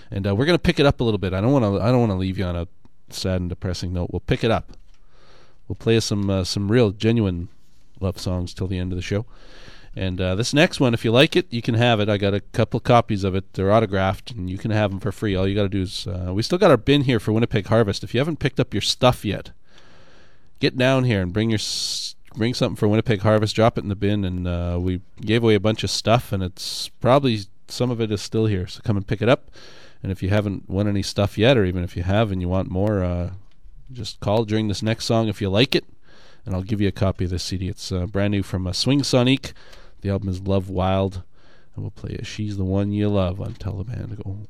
And we're going to pick it up a little bit. I don't want to leave you on a sad and depressing note. We'll pick it up. We'll play some real genuine love songs till the end of the show. And this next one, if you like it, you can have it. I got a couple copies of it. They're autographed, and you can have them for free. All you got to do is, we still got our bin here for Winnipeg Harvest. If you haven't picked up your stuff yet, get down here and bring something for Winnipeg Harvest. Drop it in the bin, and we gave away a bunch of stuff, and it's probably some of it is still here. So come and pick it up. And if you haven't won any stuff yet, or even if you have and you want more, just call during this next song if you like it, and I'll give you a copy of this CD. It's brand new from Swing Sonique. The album is Love Wild, and we'll play She's the One You Love on Tell the Band to Go Home.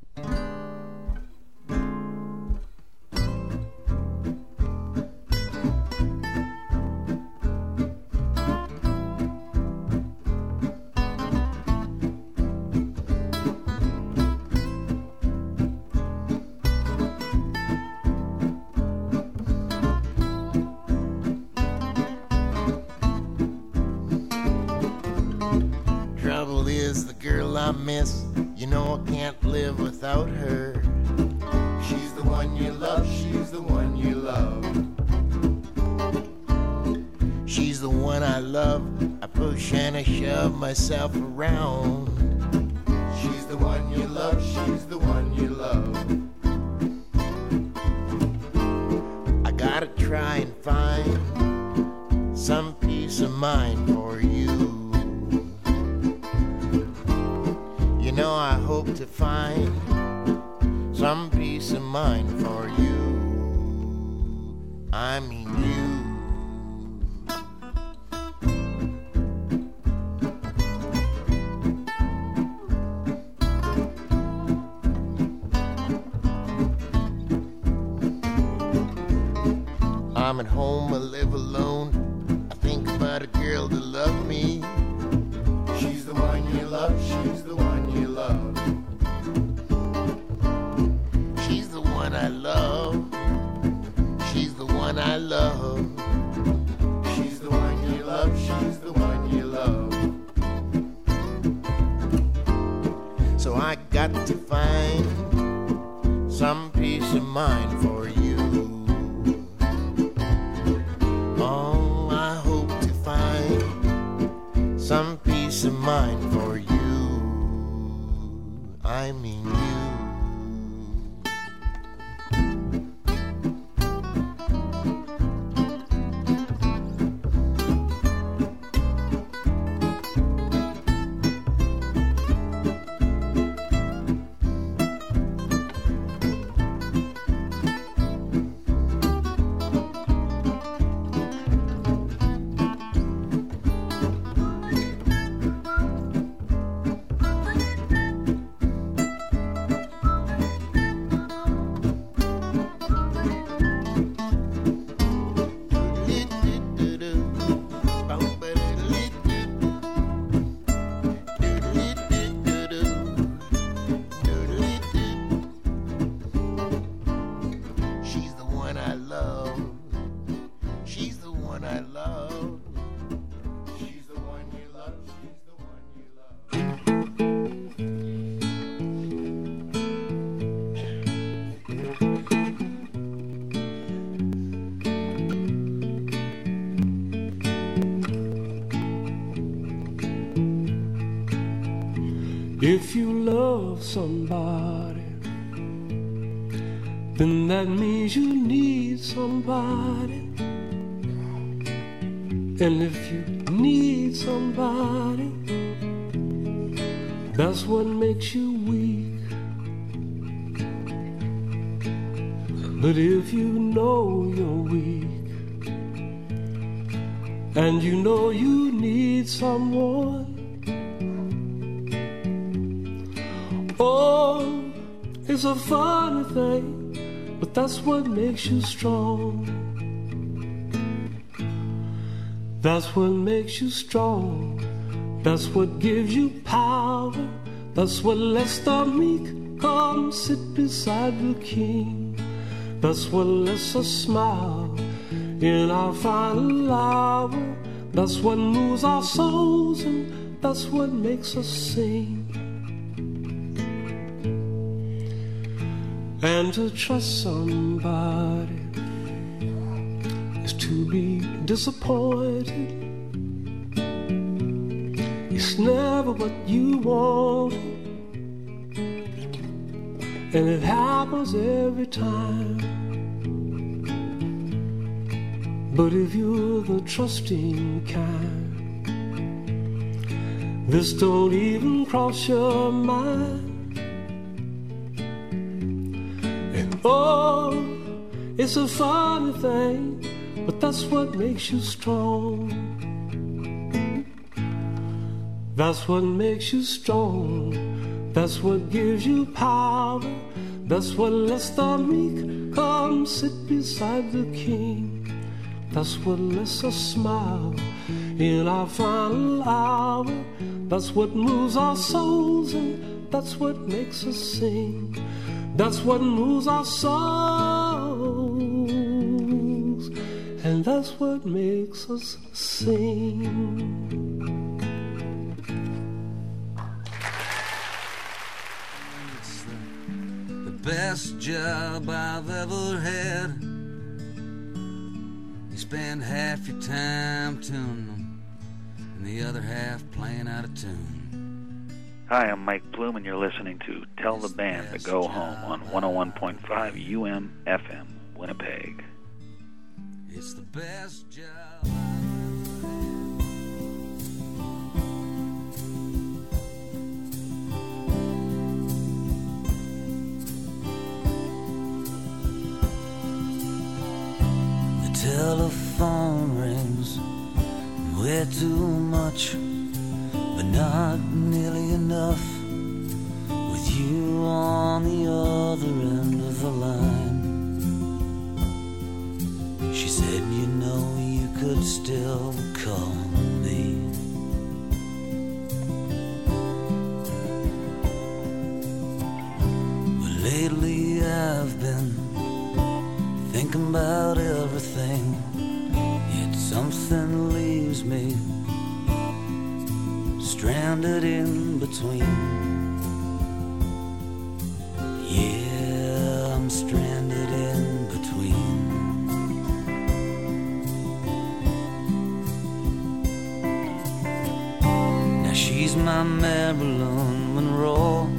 I miss, you know I can't live without her. She's the one you love, she's the one you love. She's the one I love, I push and I shove myself around. She's the one you love, she's the one you love. I gotta try and find some peace of mind for you. You know I hope to find some peace of mind for you. I mean you. I'm at home, I live alone. I think about a girl to love me. She's the one you love, she's the one you love. She's the one I love. She's the one I love. She's the one you love, she's the one you love. So I got to find some peace of mind for you. Oh, I hope to find some peace of mind for you. I mean you. If you love somebody, then that means you need somebody. And if you need somebody, that's what makes you weak. But if you know you're weak, and you know you need someone, oh, it's a funny thing, but that's what makes you strong. That's what makes you strong. That's what gives you power. That's what lets the meek come sit beside the king. That's what lets us smile in our final hour. That's what moves our souls, and that's what makes us sing. And to trust somebody is to be disappointed. It's never what you want, and it happens every time. But if you're the trusting kind, this don't even cross your mind. And oh, it's a funny thing, but that's what makes you strong. That's what makes you strong. That's what gives you power. That's what lets the meek come sit beside the king. That's what lets us smile in our final hour. That's what moves our souls, and that's what makes us sing. That's what moves our souls, and that's what makes us sing. Best job I've ever had. You spend half your time tuning them and the other half playing out of tune. Hi, I'm Mike Bloom, and you're listening to Tell the Band to Go Home on 101.5 UM-FM, Winnipeg. It's the best job. Telephone rings way too much, but not nearly enough. With you on the other end of the line, she said, you know, you could still call me. Well, lately I've been thinking about everything, yet something leaves me stranded in between. Yeah, I'm stranded in between. Now she's my Marilyn Monroe,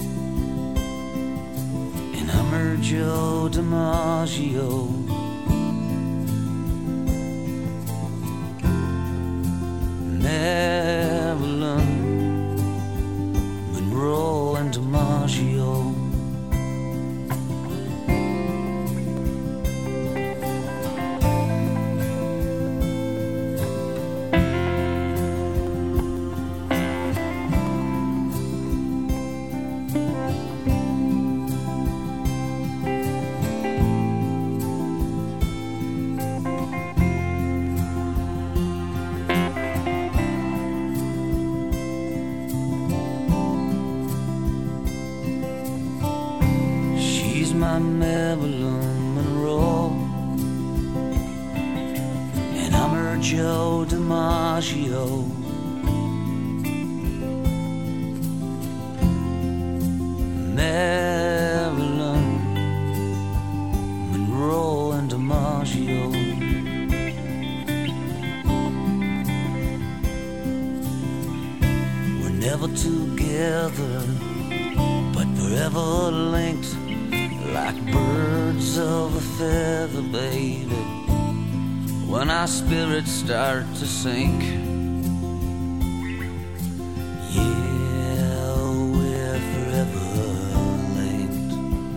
her Joe DiMaggio. Marilyn Monroe and DiMaggio. Marilyn Monroe, and I'm her Joe DiMaggio. Marilyn Monroe and DiMaggio. We're never together, but forever linked, like birds of a feather, baby. When our spirits start to sink, yeah, we're forever linked.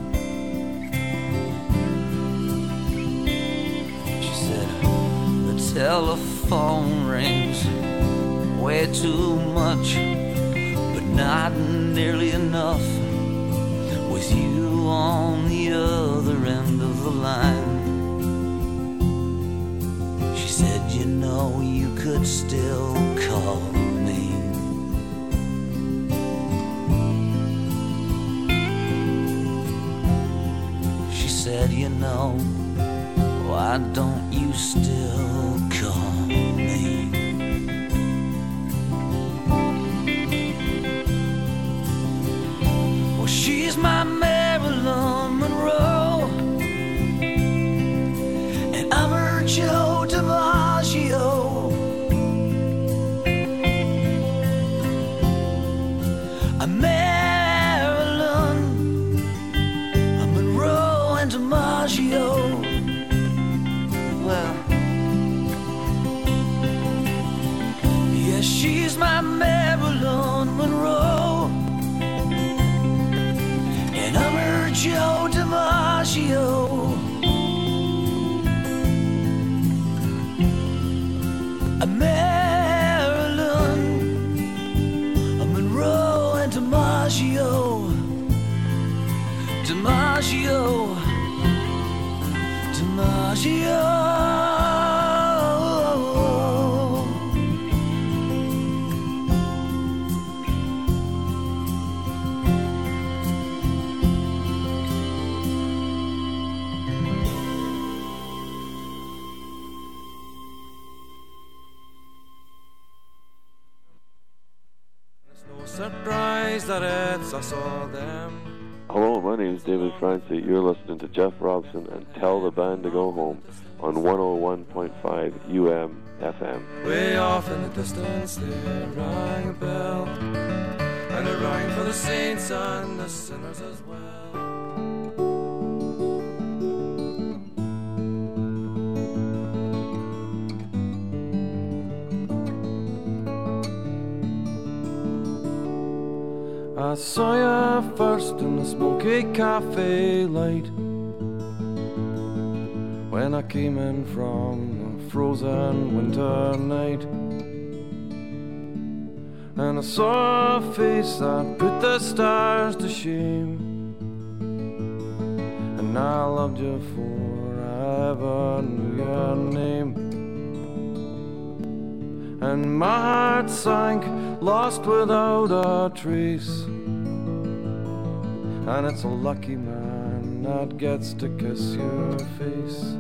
She said, the telephone rings way too much, but not nearly enough. With you on the other end of the line, she said, you know, you could still call me. She said, you know, why don't you still call me? Well, she's my Marilyn Monroe, Joe DiMaggio, a Marilyn, a Monroe and DiMaggio, DiMaggio, DiMaggio. Surprise that it's us all them. Hello, my name is David Francie. You're listening to Jeff Robson and Tell the Band to Go Home on 101.5 UM FM. Way off in the distance there rang a bell, and it rang for the saints and the sinners as well. I saw you first in the smoky cafe light, when I came in from a frozen winter night. And I saw a face that put the stars to shame, and I loved you before I ever knew your name. And my heart sank, lost without a trace, and it's a lucky man that gets to kiss your face.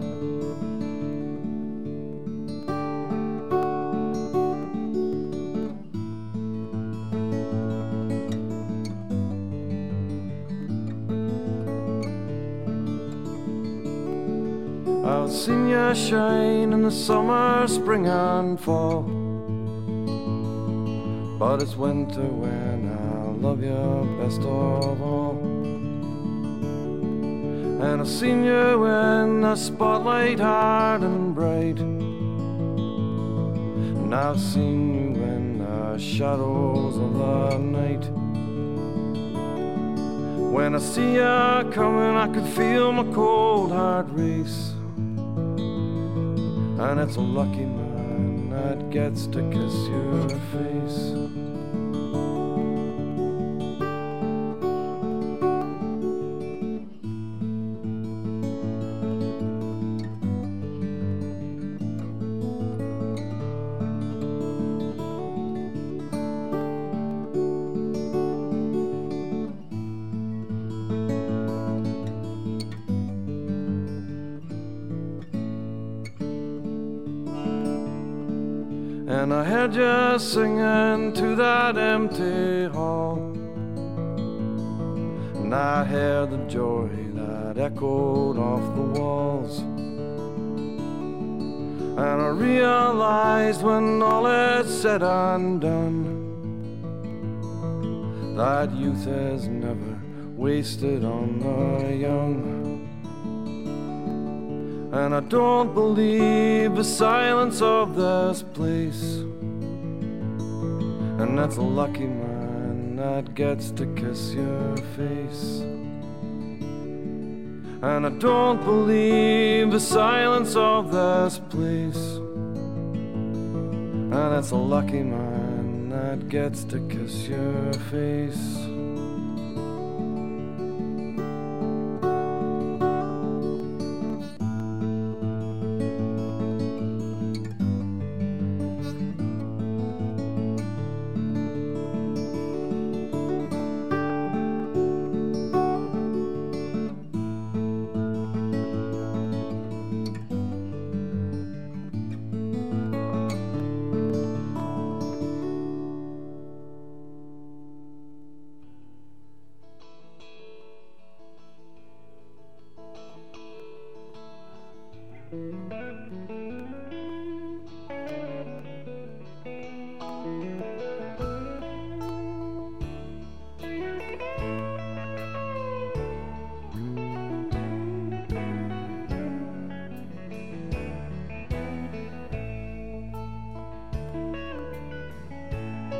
I've seen you shine in the summer, spring and fall, but it's winter when I love you best of all. And I've seen you in the spotlight hard and bright, and I've seen you in the shadows of the night. When I see you coming, I can feel my cold heart race, and it's a lucky man that gets to kiss your face. And I heard you singing to that empty hall, and I heard the joy that echoed off the walls. And I realized when all is said and done, that youth is never wasted on the young. And I don't believe the silence of this place, and that's a lucky man that gets to kiss your face. And I don't believe the silence of this place, and that's a lucky man that gets to kiss your face.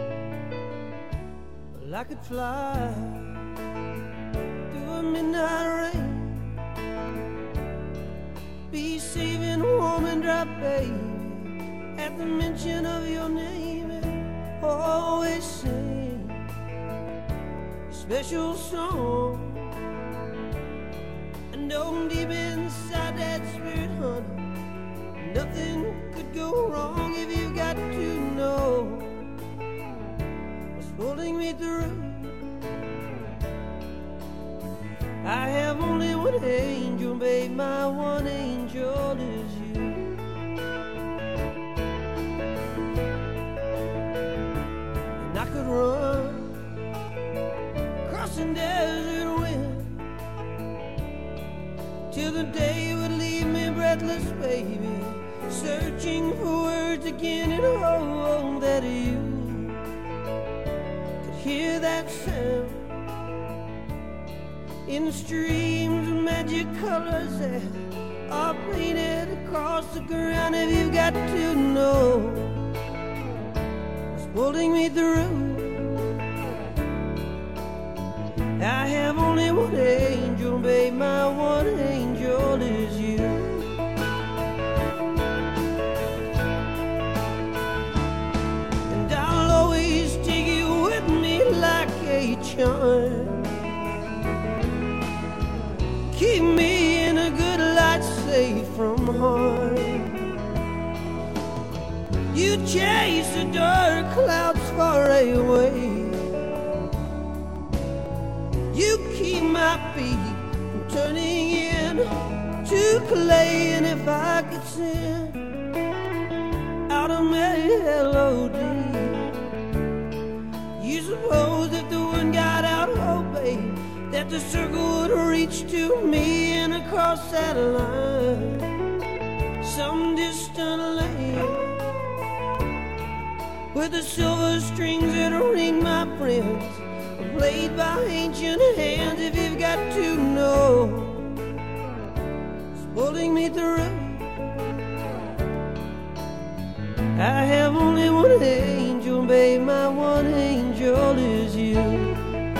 I could fly through a midnight my baby. At the mention of your name, it always sing a special song. And know deep inside that spirit, honey, nothing could go wrong. If you got to know what's pulling me through, I have only one angel, babe, my one angel is you. And I could run crossing desert wind till the day would leave me breathless, baby, searching for words again, and oh, that you could hear that sound in the streams of magic colors that are painted across the ground. If you've got to know what's pulling me through, I have only one angel, babe, my one angel is you. And I'll always take you with me like a charm. Keep me in a good light, safe from harm. You chase the dark clouds far away. You keep my feet from turning into clay. And if I could sing out a melody, you suppose that the wind got out, oh babe, that the circle would reach to me and across that line, some distant land, where the silver strings that ring, my friends, are played by ancient hands. If you've got to know what's pulling me through, I have only one angel, babe, my one angel is you.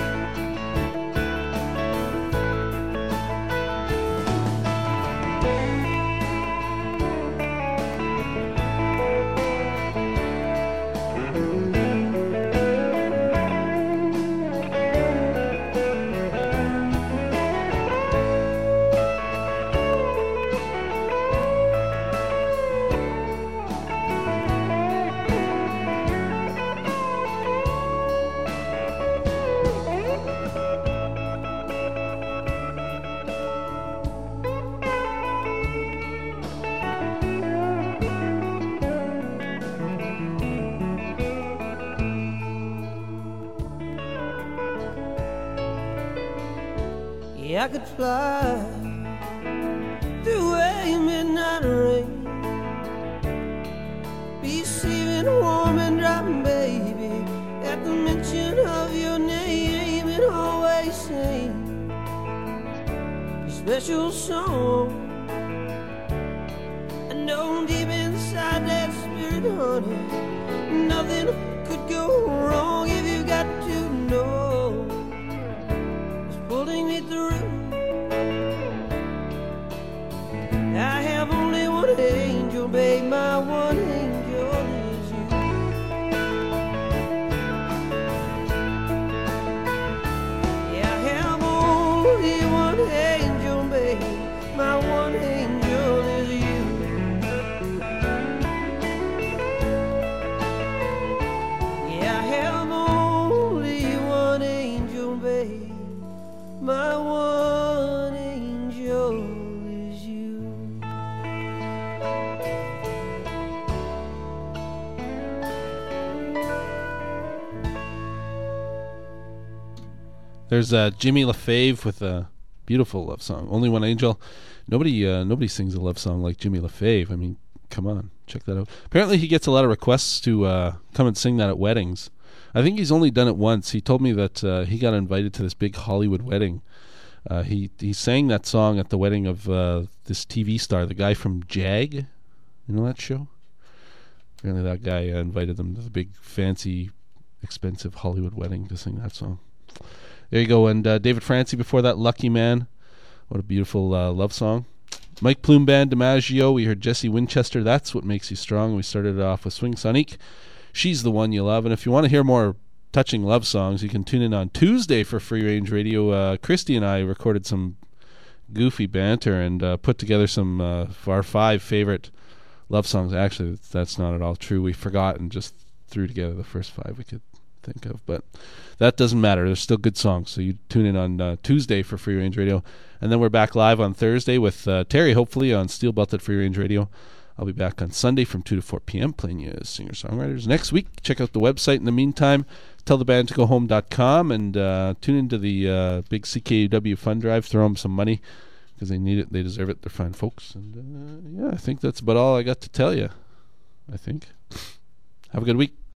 I could fly through a midnight rain, be safe and warm and dry, baby, at the mention of your name, and always sing a special song. I know deep inside that spirit, honey, nothing could go wrong. If you got to know what's pulling me through, I have only one angel, babe, my one angel is you. Yeah, I have only one angel, babe, my one angel is you. Yeah, I have only one angel, babe, my one angel. There's Jimmy LaFave with a beautiful love song, Only One Angel. Nobody sings a love song like Jimmy LaFave. I mean, come on, check that out. Apparently he gets a lot of requests to come and sing that at weddings. I think he's only done it once. He told me that he got invited to this big Hollywood wedding. He sang that song at the wedding of this TV star, the guy from Jag. You know that show? Apparently that guy invited them to the big, fancy, expensive Hollywood wedding to sing that song. There you go. And David Francie before that, Lucky Man. What a beautiful love song. Mike Plume Band, DiMaggio. We heard Jesse Winchester, That's What Makes You Strong. We started it off with Swing Sonique, She's the One You Love. And if you want to hear more touching love songs, you can tune in on Tuesday for Free Range Radio. Christy and I recorded some goofy banter and put together some of our 5 favorite love songs. Actually, that's not at all true. We forgot and just threw together the first 5 we could think of, but that doesn't matter. They're still good songs, so you tune in on Tuesday for Free Range Radio, and then we're back live on Thursday with Terry, hopefully, on Steel Belted Free Range Radio. I'll be back on Sunday from 2 to 4 p.m. playing you singer-songwriters. Next week, check out the website. In the meantime, tellthebandtogohome.com, and tune into the big CKUW fund drive. Throw them some money because they need it. They deserve it. They're fine folks. And yeah, I think that's about all I got to tell you. I think. Have a good week.